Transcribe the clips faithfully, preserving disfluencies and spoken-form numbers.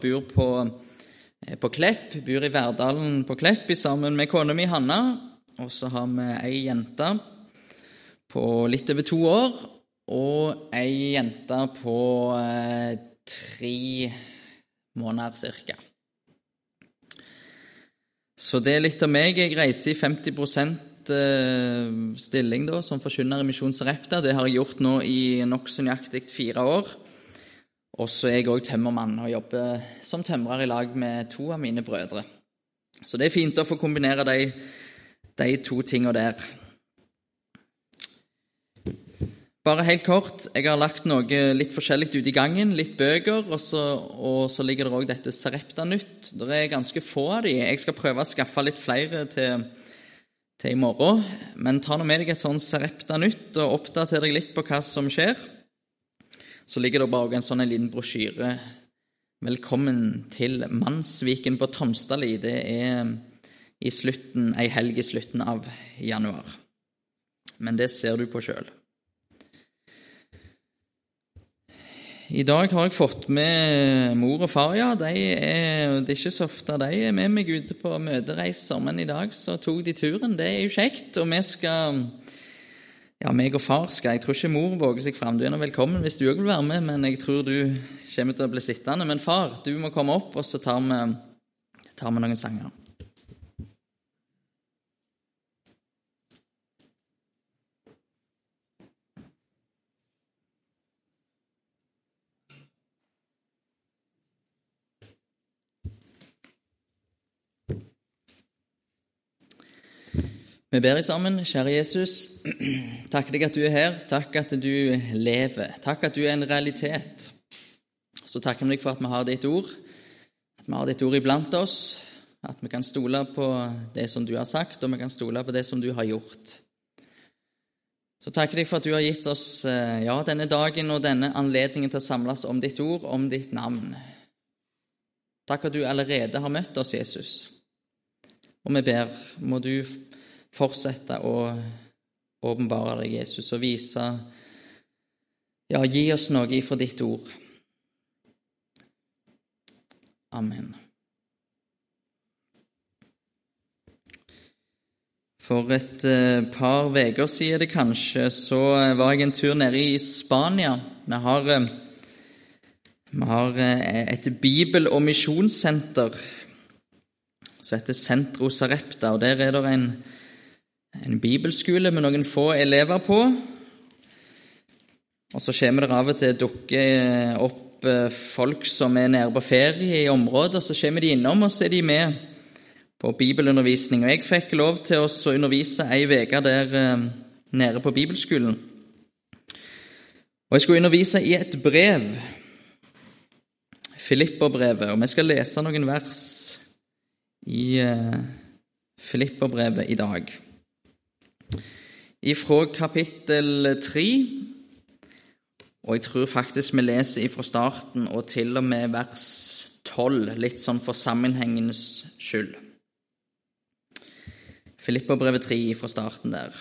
bor på, på Klepp, bor i Verdalen på Klepp sammen med kona mi Hanna, og så har vi ei jente på litt over to år, og ei jente på eh, tre måneder cirka. Så det er litt av meg. Jeg reiser i femti prosent stilling da, som forkynner i Misjon Sarepta. Det har jeg gjort nå i nok så nøyaktig fire år. Og så er jeg også tømmermann og jobber som tømrer i lag med to av mine brødre. Så det er fint å få kombinere de, de to tingene der. Bare helt kort, jeg har lagt noe litt forskjellig ut i gangen, litt bøker, og så, og så ligger det også dette Sarepta-nytt. Det er ganske få av de. Jeg skal prøve å skaffe litt flere til, til i morgen, men ta nå med deg et sånn Sarepta-nytt og oppdater deg litt på hva som skjer. Så ligger det bare en sånn en liten brosjyre. Velkommen til Mannsviken på Tonstadli. Det er i slutten, ei helg i slutten av januar. Men det ser du på selv. I dag har jeg fått med mor og far, ja. De er, det er ikke så ofte de er med meg ute på møtereiser, men i dag så tok de turen. Det er jo kjekt, og vi skal... Ja, meg og far skal. Jeg tror ikke mor våger seg frem. Du er nå velkommen hvis du også vil være med, men jeg tror du kommer til å bli sittende. Men far, du må komme opp, og så tar vi, tar vi noen sanger. Vi ber deg sammen, kjære Jesus. Takk deg at du er her. Takk at du lever. Takk at du er en realitet. Så takker vi deg for at vi har ditt ord. At vi har ditt ord iblant oss. At vi kan stole på det som du har sagt, og vi kan stole på det som du har gjort. Så takker deg for at du har gitt oss ja, denne dagen og denne anledningen til å samles om ditt ord, om ditt navn. Takk at du allerede har møtt oss, Jesus. Og vi ber, må du fortsette å åpenbare deg, Jesus, og vise, ja, gi oss noe ifra ditt ord. Amen. For et eh, par veker siden det kanskje, så var jeg en tur nede i Spania. Vi har, eh, vi har eh, et bibel- og misjonssenter som heter Centro Sarepta, og der er det en En bibelskole med noen få elever på. Og så kommer det av og til dukke opp folk som er nede på ferie i området, og så kommer de innom, og så er de med på bibelundervisning. Og jeg fikk lov til å undervise ei uke der nede på bibelskolen. Og jeg skulle undervise i et brev, Filipperbrevet, og vi skal lese noen vers i Filipperbrevet i dag. Ifra kapittel tre, og jeg tror faktisk vi leser ifra starten og til og med vers tolv, litt sånn for sammenhengens skyld. Filipperbrevet tre ifra starten der.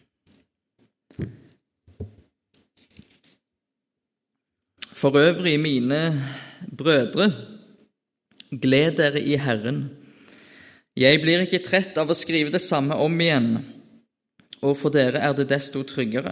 For øvrig, mine brødre, gled dere i Herren. Jeg blir ikke trett av å skrive det samme om igjen, og for dere er det desto tryggere.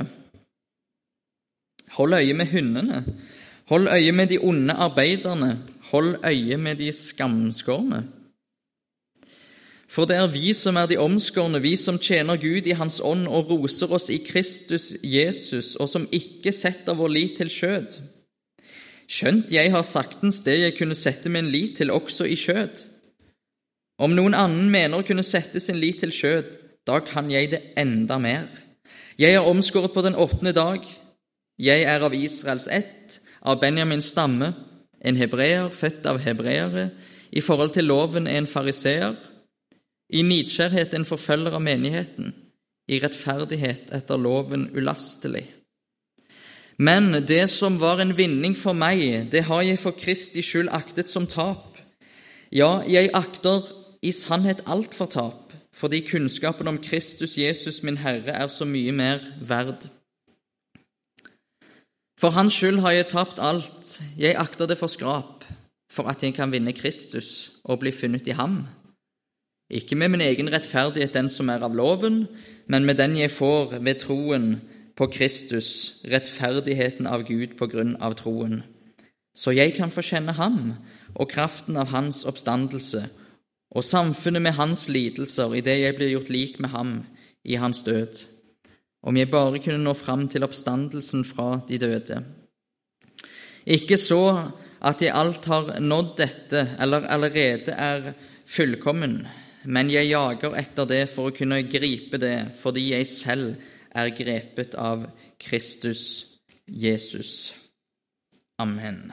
Hold øye med hundene, hold øye med de onde arbeiderne, hold øye med de skamskårne. For det er vi som er de omskårne, vi som tjener Gud i Hans ånd og roser oss i Kristus Jesus, og som ikke setter vår lit til skjød. Skjønt jeg har saktens det jeg kunne sette min lit til også i skjød. Om noen annen mener å kunne sette sin lit til skjød, da kan jeg det enda mer. Jeg er omskåret på den åttende dag. Jeg er av Israels ett, av Benjamins stamme, en hebreer, født av hebreere, i forhold til loven en fariseer, i nidkjærhet en forfølger av menigheten, i rettferdighet etter loven ulastelig. Men det som var en vinning for meg, det har jeg for Kristi skyld aktet som tap. Ja, jeg akter i sannhet alt for tap, fordi kunnskapen om Kristus Jesus, min Herre, er så mye mer verd. For hans skyld har jeg tapt alt, jeg akter det for skrap, for at jeg kan vinne Kristus og bli funnet i ham. Ikke med min egen rettferdighet, den som er av loven, men med den jeg får ved troen på Kristus, rettferdigheten av Gud på grunn av troen. Så jeg kan få kjenne ham og kraften av hans oppstandelse og samfunnet med hans lidelser i det jeg blir gjort lik med ham i hans død, om jeg bare kunne nå fram til oppstandelsen fra de døde. Ikke så at jeg alt har nådd dette, eller allerede er fullkommen, men jeg jager etter det for å kunne gripe det, fordi jeg selv er grepet av Kristus Jesus. Amen.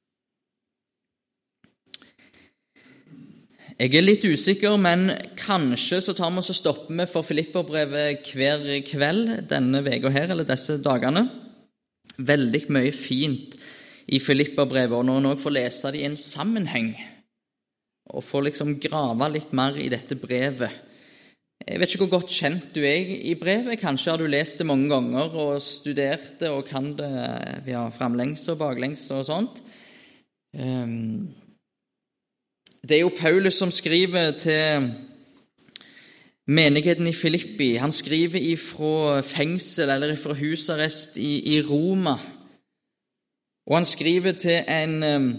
Jeg er litt usikker, men kanskje så tar vi oss og stopper vi for Filipperbrevet hver kveld denne veka her, eller disse dagene. Veldig mye fint i Filipperbrevet, og når en også får lese det i en sammenheng, og får liksom grave litt mer i dette brevet. Jeg vet ikke hvor godt kjent du er i brevet. Kanskje har du lest det mange ganger og studert det og kan det ja, framlengs og baklengs og sånt. Um, Det er jo Paulus som skriver til menigheten i Filippi. Han skriver ifra fengsel eller ifra husarrest i, i Roma. Og han skriver til en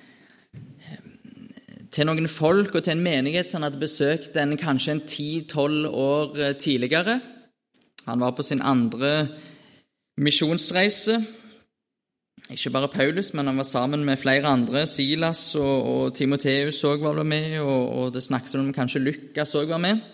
til noen folk og til en menighet som han hadde besøkt den kanskje en ti-tolv år tidligere. Han var på sin andre misjonsreise. Ikke bare Paulus, men han var sammen med flere andre. Silas og, og Timoteus også var med, og, og det snakkes om kanskje Lukas også var med.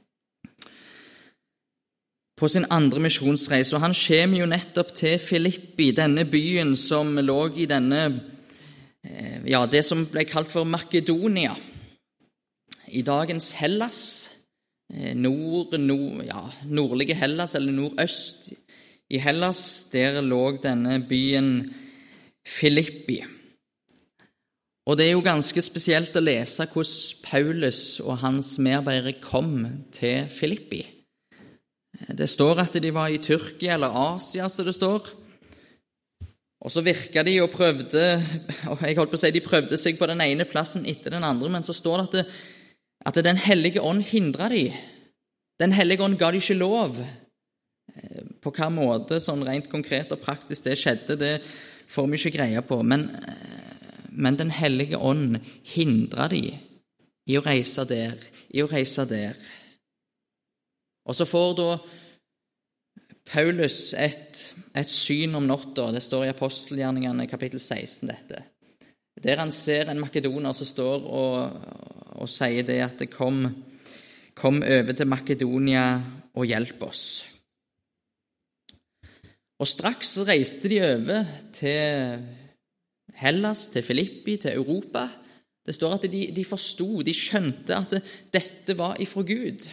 På sin andre misjonsreise, og han kommer jo nettopp til Filippi, denne byen som lå i denne, ja, det som ble kalt for Makedonia. I dagens Hellas, nord, nord, ja, nordlige Hellas, eller nordøst i Hellas, der lå denne byen Filippi. Og det er jo ganske spesielt å lese hvordan Paulus og hans medarbeidere kom til Filippi. Det står at de var i Tyrkia eller Asia, så det står. Og så virket de og prøvde, og jeg holdt på å si, de prøvde seg på den ene plassen etter den andre, men så står det at, det, at den hellige ånd hindret de. Den hellige ånd ga de ikke lov. På hva måte, sånn rent konkret og praktisk det skjedde, det får vi ikke greie på. Men, men den hellige ånd hindret de i å reise der, i å reise der. Og så får da Paulus et, et syn om natta. Det står i Apostelgjerningene kapittel seksten dette. Der han ser en makedoner som står og, og sier det at det kom, kom over til Makedonia og hjelp oss. Og straks reiste de over til Hellas, til Filippi, til Europa. Det står at de, de forstod, de skjønte at det, dette var ifra Gud.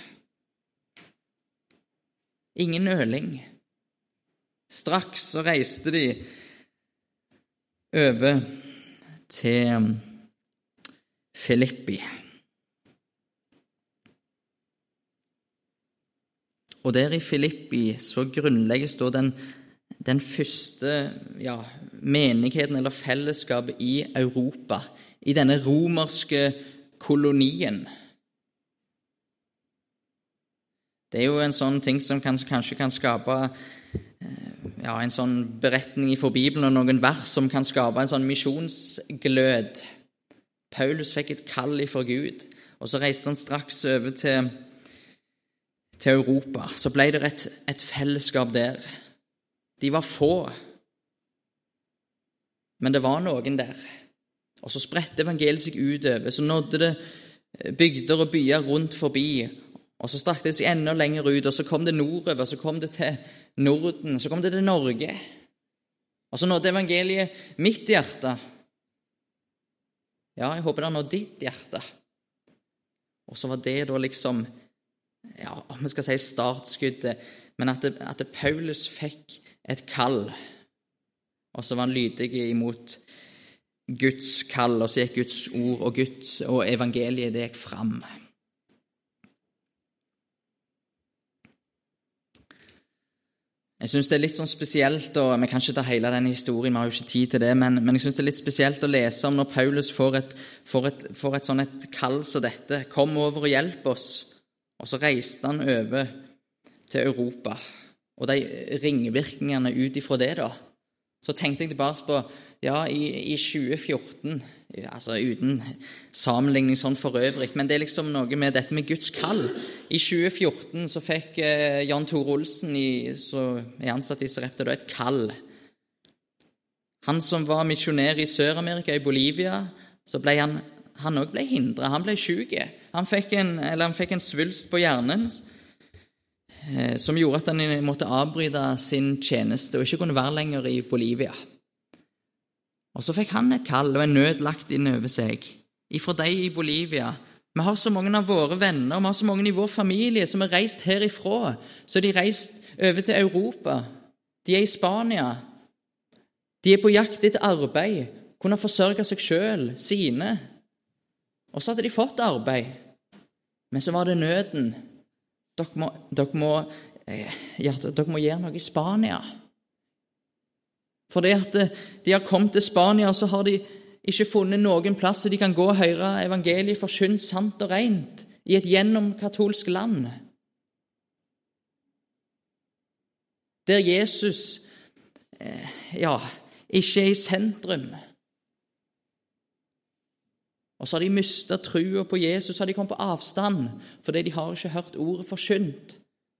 Ingen nøling. Straks så reiste de over til Filippi. Og der i Filippi så grunnlegges da den den første ja, menigheten eller fellesskapet i Europa, i denne romerske kolonien. Det er jo en sånn ting som kan, kanskje kan skape ja, en sånn beretning fra Bibelen og noen vers som kan skape en sånn misjonsglød. Paulus fikk et kall fra Gud, og så reiste han straks over til, til Europa. Så ble det et, et fellesskap der. De var få, men det var noen der. Og så spredte evangeliet seg utover, så nådde det bygder og byer rundt forbi, og så strakte det seg enda lenger ut, og så kom det nordover, så kom det til Norden, så kom det til Norge. Og så nådde evangeliet mitt hjerte. Ja, jeg håper det nådde ditt hjerte. Og så var det da liksom, ja, om vi skal si startskuddet, men at, det, at det Paulus fikk et kall, og så var han lydig imot Guds kall, og så gikk Guds ord og Guds og evangeliet, det gikk fram. Jeg synes det er litt sånn spesielt, og vi kan ikke ta hele denne historien, vi har jo ikke tid til det, men, men jeg synes det er litt spesielt å lese om når Paulus får et, får et, får et sånn et kall som dette. Kom over og hjelp oss. Og så reiste han over til Europa. Og de ringvirkningene ut ifra det da, så tenkte jeg tilbake på, ja, i, i tjue fjorten, altså uten sammenligning sånn for øvrig, men det er liksom noe med dette med Guds kall. I tjue fjorten så fikk eh, Jan Tore Olsen, i, så er ansatt i Sarepta, da, et kall. Han som var misjonær i Sør-Amerika, i Bolivia, så ble han, han også ble hindret, han ble syk. Han fikk en, eller han fikk en svulst på hjernen, eh, som gjorde at han måtte avbryte sin tjeneste, og ikke kunne være lenger i Bolivia. Og så fikk han et kall og en nød lagt inn over seg. Ifra deg i Bolivia. Vi har så mange av våre venner, vi har så mange i vår familie som er reist herifra, så de er reist over til Europa. De er i Spania. De er på jakt etter arbeid, kunne forsørge seg selv, sine. Og så hadde de fått arbeid. Men så var det nøden. Dere må, dere må, ja, dere må gjøre noe i Spania. For det at de har kommet til Spania, så har de ikke funnet noen plass de kan gå og høre evangeliet forkynt sant og rent i et gjennomkatolsk land. Der Jesus ja, ikke er i sentrum. Og så har de mistet trua på Jesus, så har de kommet på avstand, fordi de har ikke hørt ordet forkynt.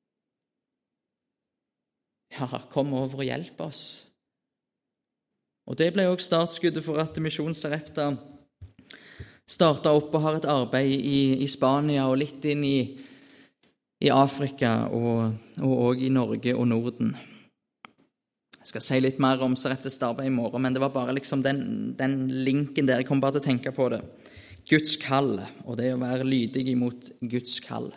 Ja, kom over og hjelp oss. Og det ble også startskuddet for at Misjon Sarepta startet opp og har et arbeid i, i Spania og litt inn i, i Afrika og, og også i Norge og Norden. Jeg skal si litt mer om Sareptas arbeid i morgen, men det var bare liksom den, den linken der. Jeg kom bare til å tenke på det. Guds kall, og det å være lydig imot Guds kall.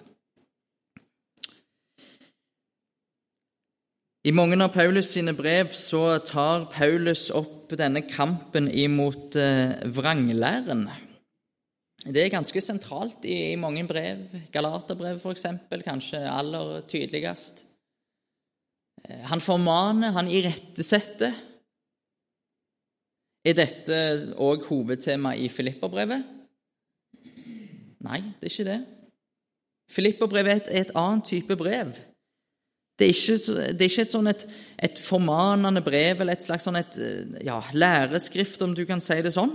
I mange av Paulus sine brev så tar Paulus opp denne kampen imot eh, vranglæren. Det er ganske sentralt i, i mange brev. Galaterbrev for eksempel, kanskje aller tydeligst. Eh, han formaner, han irettesetter. Er dette også hovedtema i Filipperbrevet? Nei, det er ikke det. Filipperbrevet er et annet type brev. Det er ikke, det er ikke et, sånn et, et formanende brev, eller et slags sånn et, ja, læreskrift, om du kan si det sånn.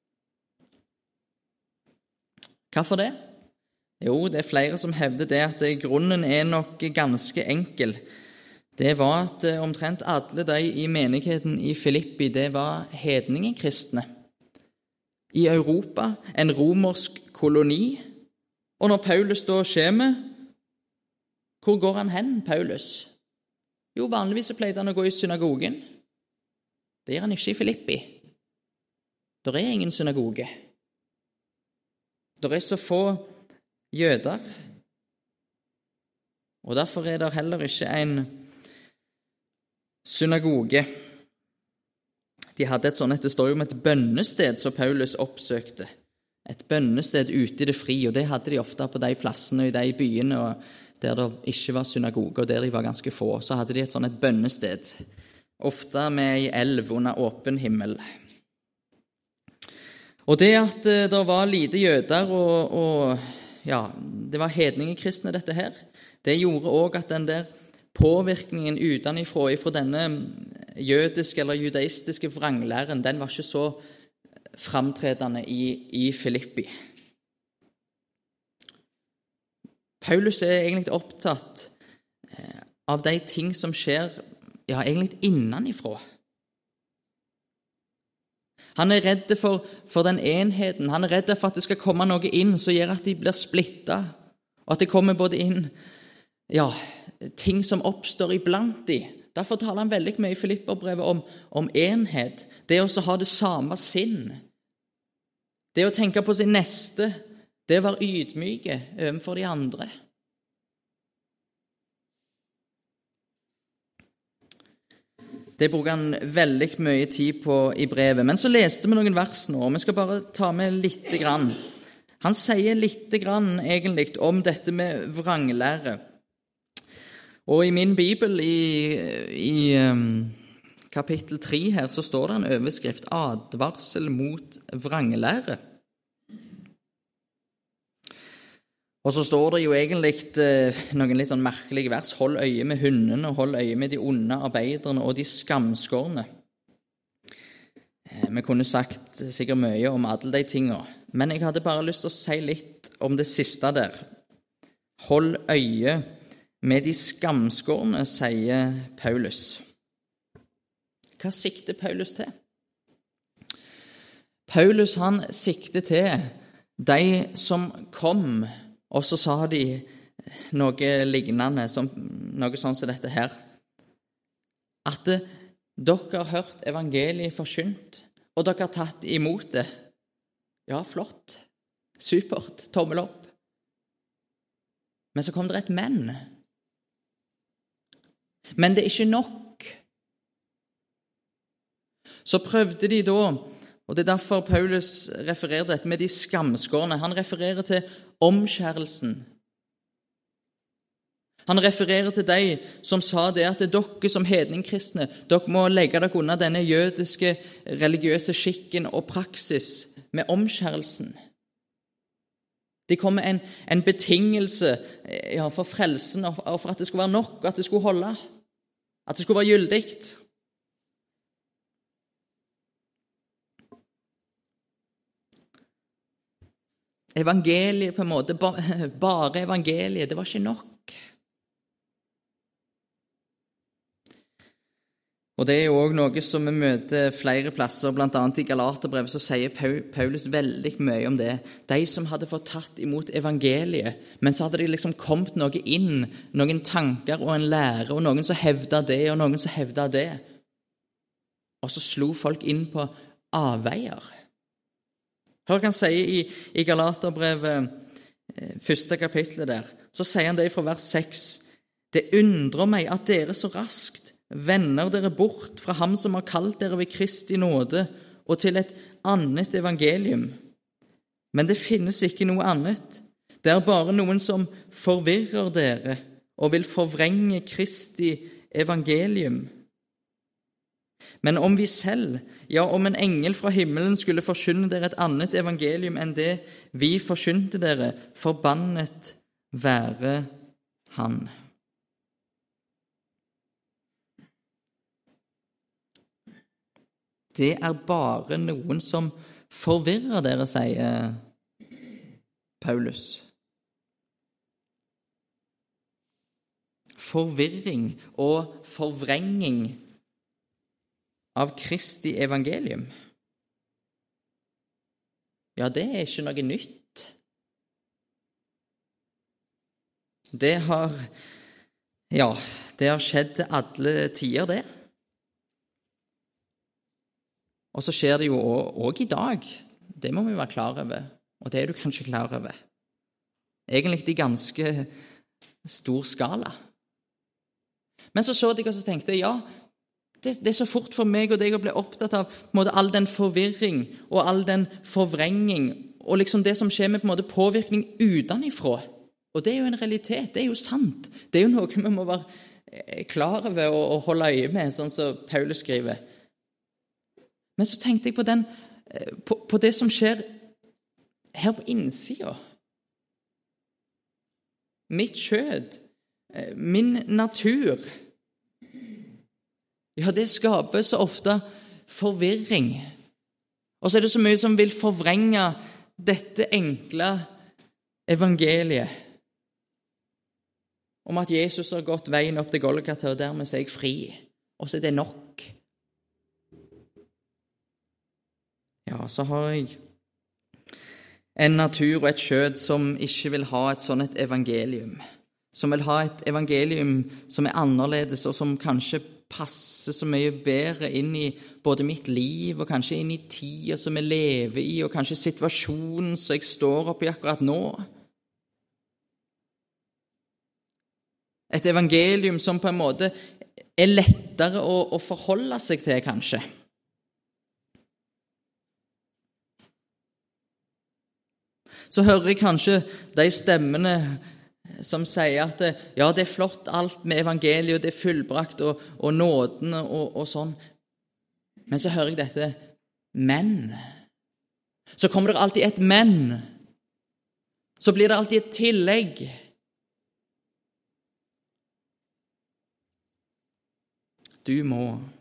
Hvorfor det? Jo, det er flere som hevder det, at grunnen er nok ganske enkel. Det var at omtrent alle de i menigheten i Filippi, det var hedningekristne. I Europa, en romersk koloni. Og når Paulus da kommer, hvor går han hen, Paulus? Jo, vanligvis pleide han å gå i synagogen. Det gjør han ikke i Filippi. Der er ingen synagoge. Der er så få jøder. Og derfor er det heller ikke en synagoge. De hadde et sånt, det står jo om et bønnested som Paulus oppsøkte. Et bønnested ute i det fri, og det hadde de ofte på de plassene og i de byene, og der det ikke var synagoge, og der de var ganske få, så hadde de et sånt et bønnested, ofte med en elv under åpen himmel. Og det at det var lite jøder, og, og ja, det var hedningekristne dette her, det gjorde også at den der påvirkningen utenifra, ifra denne jødiske eller judaistiske vranglæren, den var ikke så framtredende i, i Filippi. Paulus er egentlig opptatt av de ting som skjer, ja, egentlig innenifra. Han er redd for, for den enheten. Han er redd for at det skal komme noe inn som gjør at de blir splittet, og at det kommer både inn, ja, ting som oppstår iblant de. Derfor taler han veldig mye i Filipperbrevet om, om enhet. Det å ha det samme sinn. Det å tenke på sin neste. Det å være ydmyke overfor de andre. Det bruker han veldig mye tid på i brevet. Men så leste vi noen vers nå, og vi skal bare ta med litt grann. Han sier litt grann egentlig om dette med vranglære. Og i min bibel, i, i um, kapittel tre her, så står det en overskrift, advarsel mot vrangelære. Og så står det jo egentlig eh, noen litt sånn merkelige vers, hold øye med hundene, hold øye med de onde arbeiderne og de skamskårne. Vi kunne sagt sikkert mye om alle de tingene, men jeg hadde bare lyst til å si litt om det siste der. Hold øye med de skamskårne, sier Paulus. Hva sikter Paulus til? Paulus han sikter til de som kom, og så sa de noe lignende, som, noe sånn som dette her. At det, dere har hørt evangeliet forkynt, og dere har tatt imot det. Ja, flott. Supert. Tommel opp. Men så kom det et men. Men det er ikke nok. Så prøvde de da, og det er derfor Paulus refererer dette med de skamskårne. Han refererer til omskjærelsen. Han refererer til de som sa det at det er dere som hedningkristne, dere må legge dere under denne jødiske religiøse skikken og praksis med omskjærelsen. Det kom med en, en betingelse ja, for frelsen og for at det skulle være nok, at det skulle holde, at det skulle være gyldigt. Evangeliet på en måte, bare evangeliet, det var ikke nok. Og det er jo også noe som vi møter flere plasser, blant annet i Galaterbrevet, så sier Paulus veldig mye om det. De som hadde fått tatt imot evangeliet, men så hadde det liksom kommet noe inn, noen tanker og en lære, og noen som hevdet det, og noen som hevdet det. Og så slo folk inn på avveier. Hør hva han sier i, i Galaterbrevet, første kapitlet der. Så sier han det fra vers seks. Det undrer meg at dere så raskt vender dere bort fra ham som har kalt dere ved Kristi nåde, og til et annet evangelium. Men det finnes ikke noe annet. Det er bare noen som forvirrer dere og vil forvrenge Kristi evangelium. Men om vi selv, ja, om en engel fra himmelen skulle forkynne dere et annet evangelium enn det vi forkynte dere, forbannet være han. Det er bare noen som forvirrer dere, sier Paulus. Forvirring og forvrenging av Kristi evangelium. Ja, det er ikke noe nytt. Det har, ja, det har skjedd til alle tider, det. Og så skjer det jo også i dag. Det må vi være klar over, og det er du kanskje klar over. Egentlig i ganske stor skala. Men så så jeg og så tenkte jeg, ja, det, det er så fort for meg og deg å bli opptatt av på en måte, all den forvirring og all den forvrenging, og liksom det som skjer med på en måte, påvirkning utenifra. Og det er jo en realitet, det er jo sant. Det er jo noe vi må være klar over og, og holde øye med, sånn som Paulus skriver. Men så tenkte jeg på, den, på, på det som skjer her på innsiden. Mitt kjød, min natur. Ja, det skaper så ofte forvirring. Og så er det så mye som vil forvrenge dette enkle evangeliet om at Jesus har gått veien opp til Golgata, og dermed er jeg fri. Og så er det nok. Ja, så har jeg en natur og et kjød som ikke vil ha et sånt et evangelium. Som vil ha et evangelium som er annerledes, og som kanskje passer så mye bedre inn i både mitt liv, og kanskje inn i tida som vi lever i, og kanskje situasjonen som jeg står oppe i akkurat nå. Et evangelium som på en måte er lettere å, å forholde seg til, kanskje. Så hører jeg kanskje de stemmene som sier at det, ja, det er flott alt med evangeliet, og det er fullbrakt, og, og nåden og, og sånn. Men så hører jeg dette, men. Så kommer det alltid et men. Så blir det alltid et tillegg. Du må,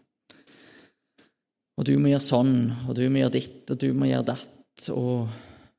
og du må gjøre sånn, og du må gjøre ditt, og du må gjøre datt, og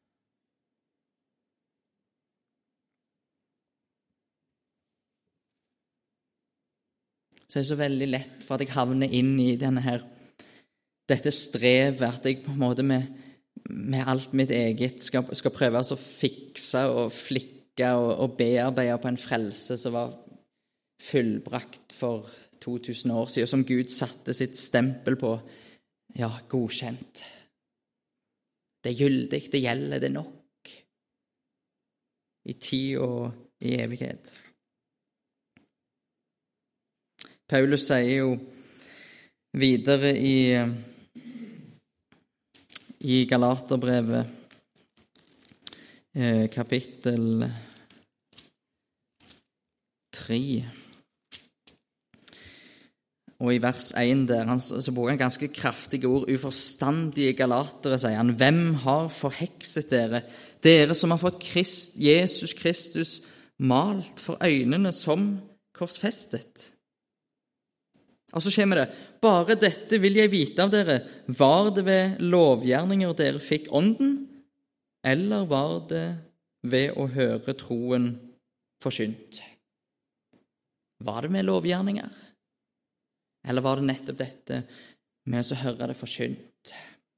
så er det så veldig lett for at jeg havner inn i denne her, dette strevet, at jeg på en måte med, med alt mitt eget skal, skal prøve å fikse og flikke og, og bearbeide på en frelse som var fullbrakt for to tusen år siden, som Gud satte sitt stempel på. Ja, godkjent. Det er gyldig, det gjelder, det er nok. I tid og i evighet. Paulus sier jo videre i, i Galaterbrevet, eh, kapittel tre, og i vers én der, han, så bruker han ganske kraftige ord. Uforstandige galatere, sier han. Hvem har forhekset dere? Dere som har fått Christ, Jesus Kristus malt for øynene som korsfestet. Og så kommer det, bare dette vil jeg vite av dere. Var det ved lovgjerninger dere fikk ånden, eller var det ved å høre troen forkynt? Var det med lovgjerninger? Eller var det nettopp dette med å høre det forkynt?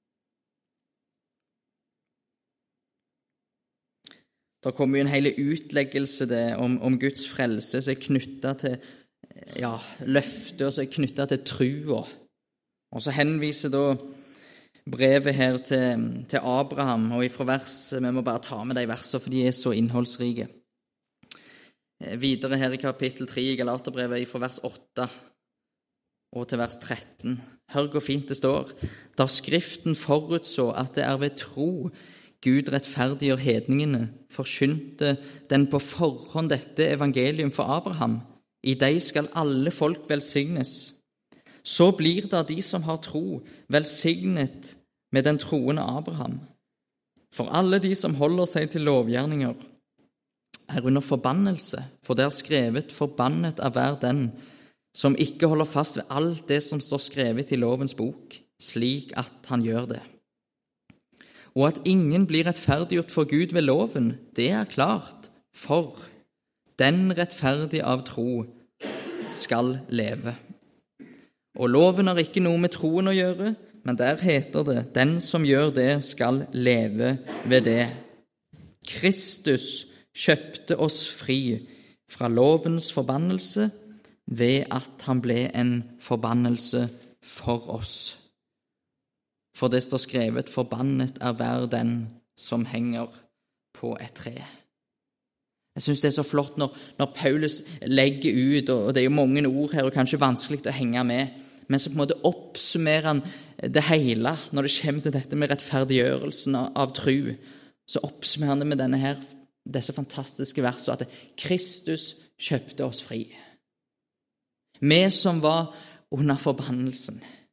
Det kommer jo en hel utleggelse det, om, om Guds frelse som er knyttet til ja, løftet, og som er knyttet til trua. Og så henviser da brevet her til, til Abraham, og ifra vers, vi må bare ta med de versene, for de er så innholdsrike. Videre her i kapittel tre i Galaterbrevet, ifra vers åtte og til vers tretten. Hør hvor fint det står. Da Skriften forutså at det er ved tro Gud rettferdiggjør hedningene, forkynte den på forhånd dette evangelium for Abraham. I deg skal alle folk velsignes. Så blir det de som har tro, velsignet med den troende Abraham. For alle de som holder seg til lovgjerninger, er under forbannelse, for det er skrevet, forbannet er hver den som ikke holder fast ved alt det som står skrevet i lovens bok, slik at han gjør det. Og at ingen blir rettferdiggjort for Gud ved loven, det er klart, for den rettferdige av tro skal leve. Og loven har ikke noe med troen å gjøre, men der heter det, den som gjør det skal leve ved det. Kristus kjøpte oss fri fra lovens forbannelse ved at han ble en forbannelse for oss. For det står skrevet, forbannet er hver den som henger på et tre. Jeg synes det er så flott når, når Paulus legger ut, og det er jo mange ord her, og kanskje vanskelig å henge med, men så på en måte oppsummerer han det hele når det kommer til dette med rettferdiggjørelsen av, av tro. Så oppsummerer han det med denne her, disse fantastiske versene, at Kristus kjøpte oss fri. Vi som var under forbannelsen.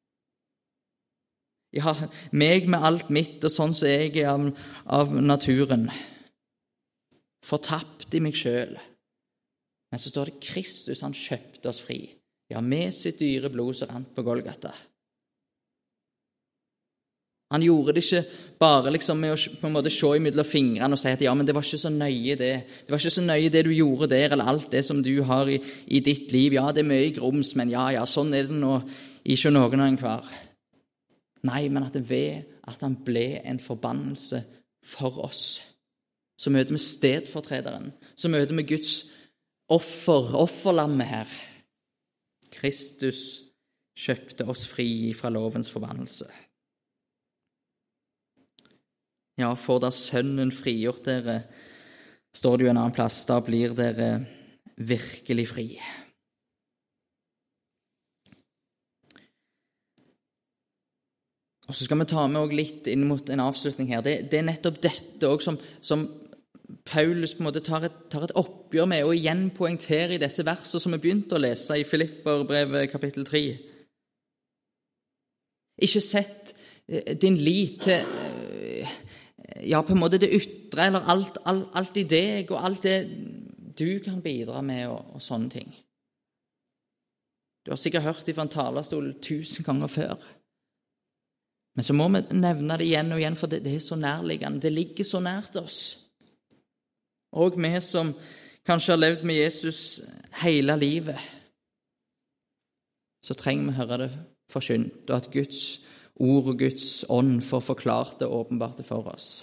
Ja, meg med alt mitt, og sånn som jeg er av, av naturen. Fortapt i meg selv. Men så står det Kristus, han kjøpte oss fri. Ja, med sitt dyre blod som rant på Golgata. Han gjorde det ikke bare liksom med å på en måte se imellom fingrene og si at ja, men det var ikke så nøye det. Det var ikke så nøye det du gjorde der, eller alt det som du har i, i ditt liv. Ja, det er mye grums, men ja, ja, sånn er det nå ikke noen av en hver. Nei, men at det ved at han ble en forbannelse for oss, så møter vi stedfortrederen, så møter vi Guds offer, offerlammet her. Kristus kjøpte oss fri fra lovens forbannelse. Ja, for da sønnen frigjort dere, står det jo en annen plass, da blir dere virkelig fri. Og så skal vi ta med også litt inn mot en avslutning her. Det, det er nettopp dette også som, som Paulus på en måte tar et, tar et oppgjør med og igjen poengterer i disse versene som vi begynte å lese i Filipperbrevet kapittel tre. Ikke sett din lit til ja, på en måte det ytre, eller alt, alt, alt i deg, og alt det du kan bidra med, og, og sånne ting. Du har sikkert hørt det fra en talerstol tusen ganger før. Men så må vi nevne det igjen og igjen, for det, det er så nærliggende. Det ligger så nært oss. Og vi som kanskje har levd med Jesus hele livet, så trenger vi å høre det forkynt, og at Guds ord og Guds ånd får forklart det og åpenbart det for oss.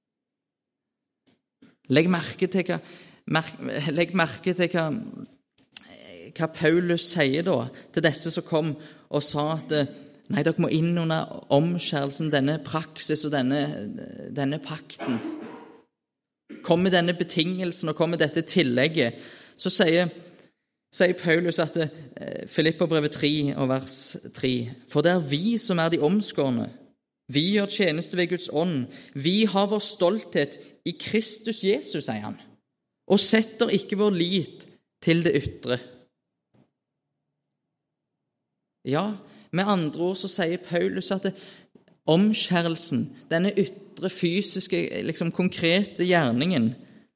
Legg merke til hva, merk, legg merke til hva, hva Paulus sier da til disse som kom og sa at nei, dere må inn under omskjærelsen, denne praksis og denne, denne pakten. Kom med denne betingelsen og kom med dette tillegget. Så sier, sier Paulus at det, Filipperbrevet tre og vers tre, for det er vi som er de omskårne. Vi gjør tjeneste ved Guds ånd. Vi har vår stolthet i Kristus Jesus, sier han, og setter ikke vår lit til det ytre. Ja, med andre ord så sier Paulus at det, omskjærelsen, denne ytre, fysiske, liksom konkrete gjerningen,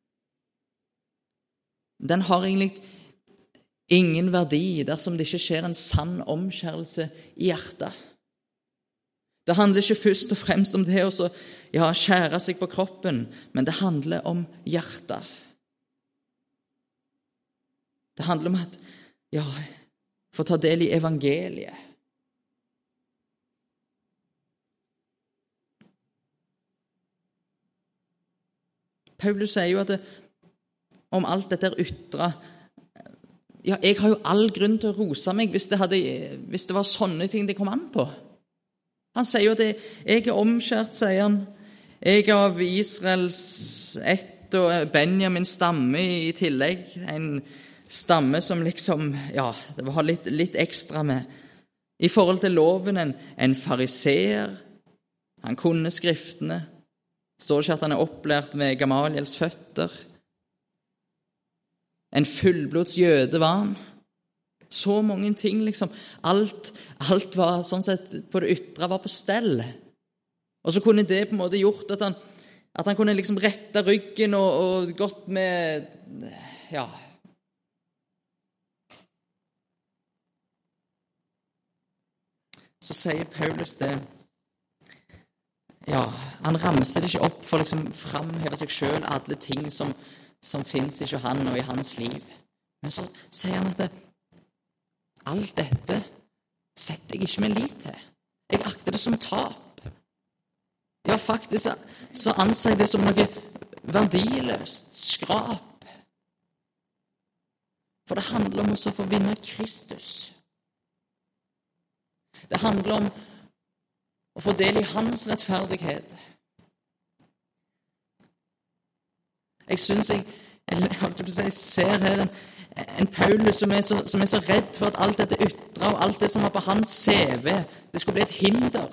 den har egentlig ingen verdi dersom det ikke skjer en sann omskjærelse i hjertet. Det handler ikke først og fremst om det å ja, skjære seg på kroppen, men det handler om hjertet. Det handler om at ja, få ta del i evangeliet. Paulus sier jo at det, om alt dette er ytre, ja, jeg har jo all grunn til å rose meg hvis det, hadde, hvis det var sånne ting det kom an på. Han sier jo at jeg, jeg er omskjært, sier han. Jeg er av Israels ett og Benjamin stamme i tillegg. En stamme som liksom, ja, det var litt, litt ekstra med. I forhold til loven, en, en fariseer. Han kunne skriftene. Står det ikke at han er opplært med Gamaliels føtter? En fullblods jøde var han. Så mange ting, liksom. Alt, alt var sånn sett på det ytre var på stell. Og så kunne det på en måte gjort at han, at han kunne liksom rette ryggen og, og gått med, ja. Så sier Paulus det. Ja, han ramser det ikke opp for liksom framheve seg selv alle ting som, som finnes i han og i hans liv. Men så sier han at det, alt dette setter jeg ikke min lit til. Jeg akter det som tap. Ja, faktisk så, så anser jeg det som noe verdiløst, skrap. For det handler om å få vinne Kristus. Det handler om å få del i hans rettferdighet. Jeg synes jeg, jeg, jeg ser her en, en Paulus som er, så, som er så redd for at alt dette ytre og alt det som var på hans C V, det skulle bli et hinder.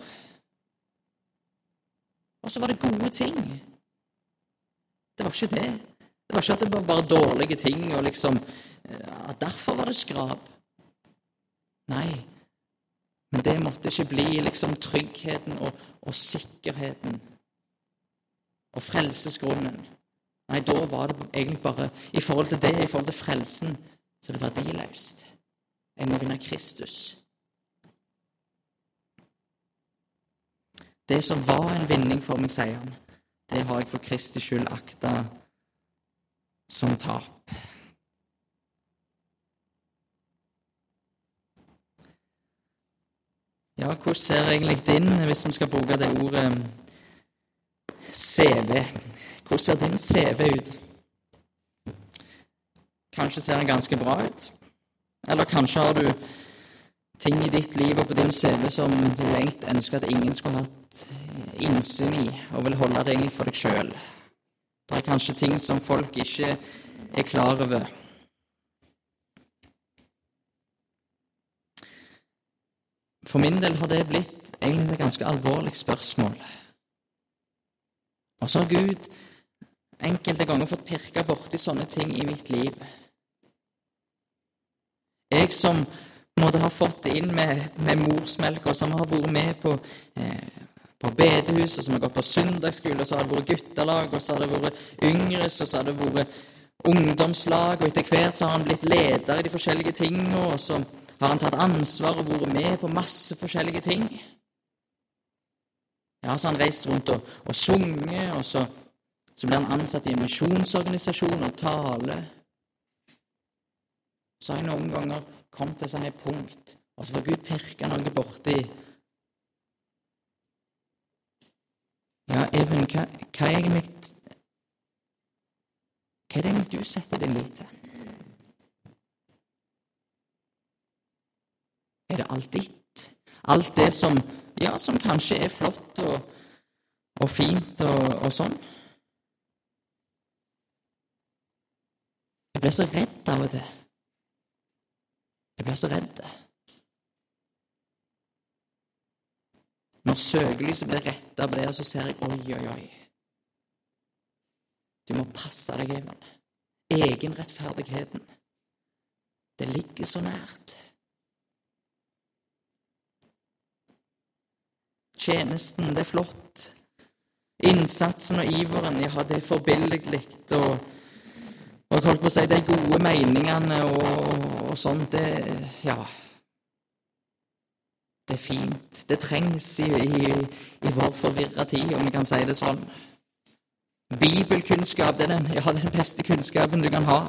Og så var det gode ting. Det var ikke det. Det var ikke at det var bare dårlige ting, og liksom, at derfor var det skrap. Nei, men det måtte ikke bli liksom tryggheten og, og sikkerheten og frelsesgrunnen. Nei, da var det egentlig bare, i forhold til det, i forhold til frelsen, så det var verdiløst. Jeg må vinne Kristus. Det som var en vinning for meg, sier han, det har jeg for Kristi skyld akta som tap. Ja, hvordan ser egentlig din, hvis vi skal bruke det ordet, C V? Hvordan ser din C V ut? Kanskje ser den ganske bra ut? Eller kanskje har du ting i ditt liv og på din C V som du egentlig ønsker at ingen skulle hatt innsyn i, og vil holde det egentlig for deg selv. Det er kanskje ting som folk ikke er klar over. For min del har det blitt egentlig et ganske alvorlig spørsmål. Og så har Gud enkelte ganger fått pirke borti sånne ting i mitt liv. Jeg som måtte ha fått det inn med, med morsmelk, og som har vært med på, eh, på bedehuset, som har gått på søndagsskole, og så har det vært guttelag, og så har det vært yngres, og så har det vært ungdomslag, og etter hvert så har han blitt leder i de forskjellige tingene, og så har han tatt ansvar og vært med på masse forskjellige ting. Ja, så har han reist rundt og, og sunget, og så, så ble han ansatt i en misjonsorganisasjon og tale. Så har jeg noen ganger kommet til sånne punkt, og så får Gud pirke noe borti. Ja, Even, hva, hva er egentlig hva er det egentlig du setter din lit til? Er det alt ditt? Alt det som, ja, som kanskje er flott og, og fint og, og sånn? Jeg blir så redd av og til. Jeg blir så redd. Når søkelyset blir rettet på det, så ser jeg, oi, oi, oi. Du må passe deg, Even. Egen rettferdigheten. Det ligger så nært. Tjenesten, det er flott. Innsatsen og iveren, ja, det er forbilledlig. Og, og jeg holdt på å si, de gode meningene og, og sånt, det, ja, det er fint. Det trengs i, i, i vår forvirrede tid, om vi kan si det sånn. Bibelkunnskap, det er den, ja, den beste kunnskapen du kan ha.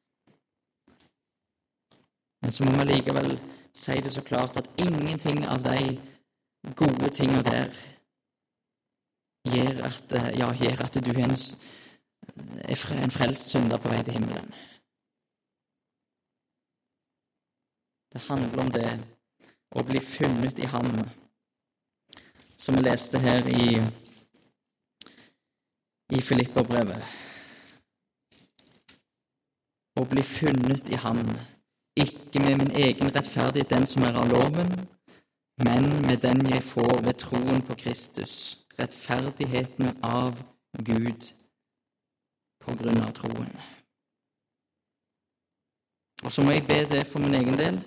Men så må vi likevel si det så klart at ingenting av de gode tingene der gjør at, ja, gjør at du er en, er en frelst synder på vei til himmelen. Det handler om det å bli funnet i ham, som vi leste her i i Filipperbrevet. Å bli funnet i ham, ikke med min egen rettferdighet, den som er av loven, men med den jeg får ved troen på Kristus, rettferdigheten av Gud på grunn av troen. Og så må jeg be det for min egen del,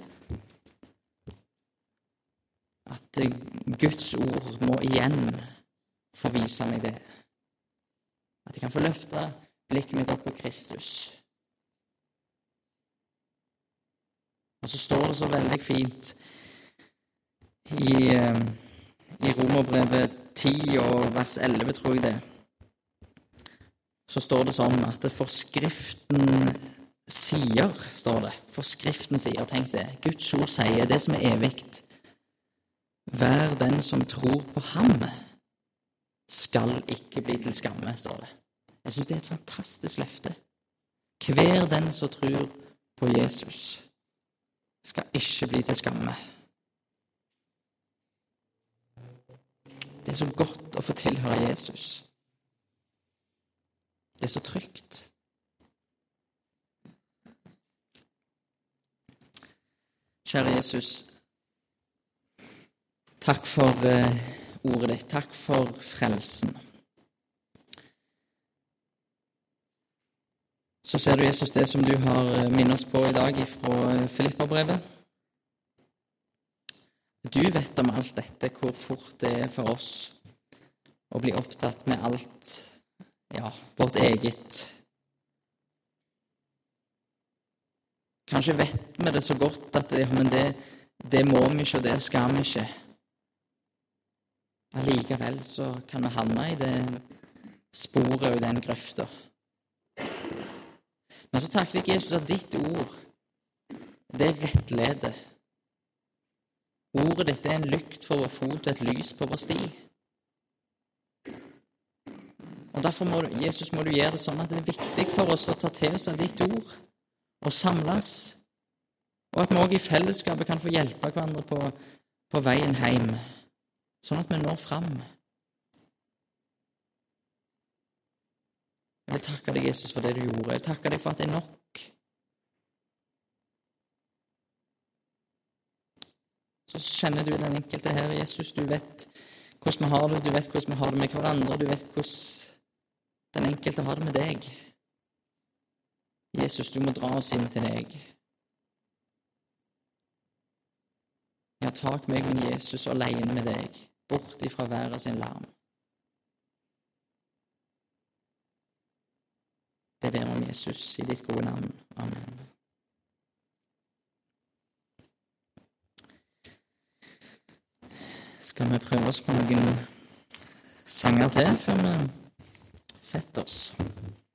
at Guds ord må igjen få vise meg det. At jeg kan få løfte blikket mitt opp på Kristus. Og så står det så veldig fint i, i Romerbrevet ti og vers elleve, tror jeg det. Så står det sånn at forskriften sier, står det. Forskriften sier, tenk det. Guds ord sier det som er evigt. Vær den som tror på ham, skal ikke bli til skamme, står det. Jeg synes det er et fantastisk løfte. Hver den som tror på Jesus, skal ikke bli til skamme. Det er så godt å få tilhøre Jesus. Det er så trygt. Kjære Jesus, takk for uh, ordet ditt. Takk for frelsen. Så ser du, Jesus, det som du har minnet oss på i dag fra Filipperbrevet. Du vet om alt dette, hvor fort det er for oss å bli opptatt med alt, ja, vårt eget. Kanskje vet vi det så godt at det, men det, det må vi ikke, og det skal vi ikke. Allikevel så kan vi havne i det sporet og i den grøfta. Men så takker jeg Jesus at ditt ord, det rettleder. Ordet ditt er en lykt for vår fot og et lys på vår sti. Og derfor må du, Jesus, må du gjøre det sånn at det er viktig for oss å ta til oss av ditt ord og samles, og at vi også i fellesskapet kan få hjelpe hverandre på, på veien hjem, sånn at vi når fram. Jeg vil takke deg, Jesus, for det du gjorde. Jeg takker deg for at det er nok. Så kjenner du den enkelte her, Jesus. Du vet hvordan vi har det, du vet hvordan vi har det med hverandre, du vet hvordan Den enkelte har det med deg. Jesus, du må dra oss inn til deg. Ja, tak meg, min Jesus, alene med deg, bort ifra verden sin larm. Det ber vi om, Jesus, i ditt gode navn. Amen. Skal vi prøve oss på noen sanger til før vi setter oss?